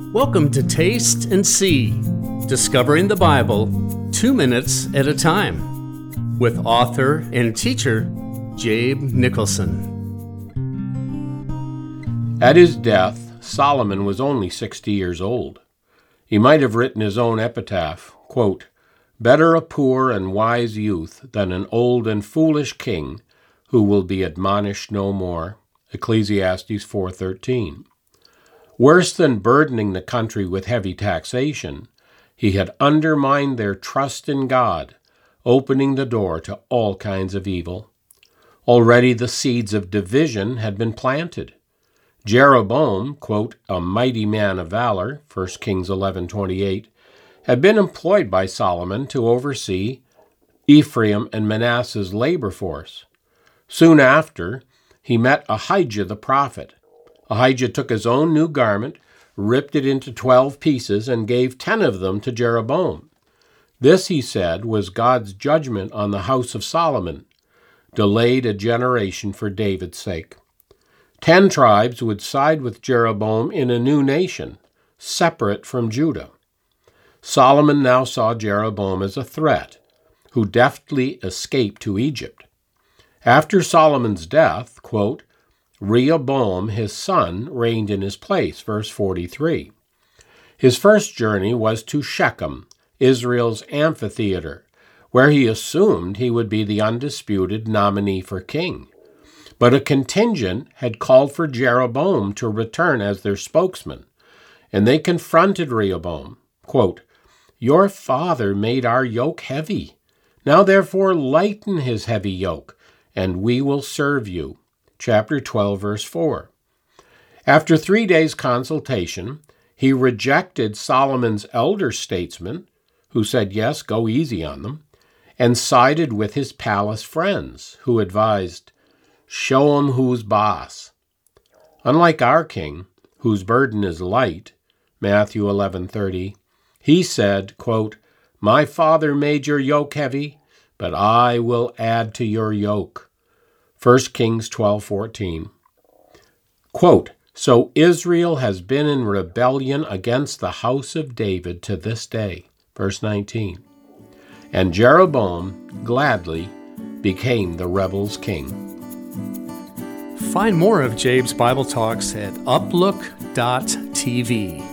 Welcome to Taste and See, discovering the Bible 2 minutes at a time, with author and teacher Jabe Nicholson. At his death, Solomon was only 60 years old. He might have written his own epitaph, quote, "Better a poor and wise youth than an old and foolish king who will be admonished no more." Ecclesiastes 4:13. Worse than burdening the country with heavy taxation, he had undermined their trust in God, opening the door to all kinds of evil. Already the seeds of division had been planted. Jeroboam, quote, "a mighty man of valor," 1 Kings 11:28, had been employed by Solomon to oversee Ephraim and Manasseh's labor force. Soon after, he met Ahijah the prophet. Ahijah took his own new garment, ripped it into 12 pieces, and gave 10 of them to Jeroboam. This, he said, was God's judgment on the house of Solomon, delayed a generation for David's sake. 10 tribes would side with Jeroboam in a new nation, separate from Judah. Solomon now saw Jeroboam as a threat, who deftly escaped to Egypt. After Solomon's death, quote, "Rehoboam, his son, reigned in his place," verse 43. His first journey was to Shechem, Israel's amphitheater, where he assumed he would be the undisputed nominee for king. But a contingent had called for Jeroboam to return as their spokesman, and they confronted Rehoboam, quote, "Your father made our yoke heavy. Now therefore lighten his heavy yoke, and we will serve you." Chapter 12, verse 4. After 3 days' consultation, he rejected Solomon's elder statesmen, who said, yes, go easy on them, and sided with his palace friends, who advised, show 'em who's boss. Unlike our king, whose burden is light, Matthew 11:30, he said, quote, "My father made your yoke heavy, but I will add to your yoke." 1 Kings 12:14. Quote, "So Israel has been in rebellion against the house of David to this day." Verse 19. And Jeroboam gladly became the rebels' king. Find more of Jabe's Bible Talks at uplook.tv.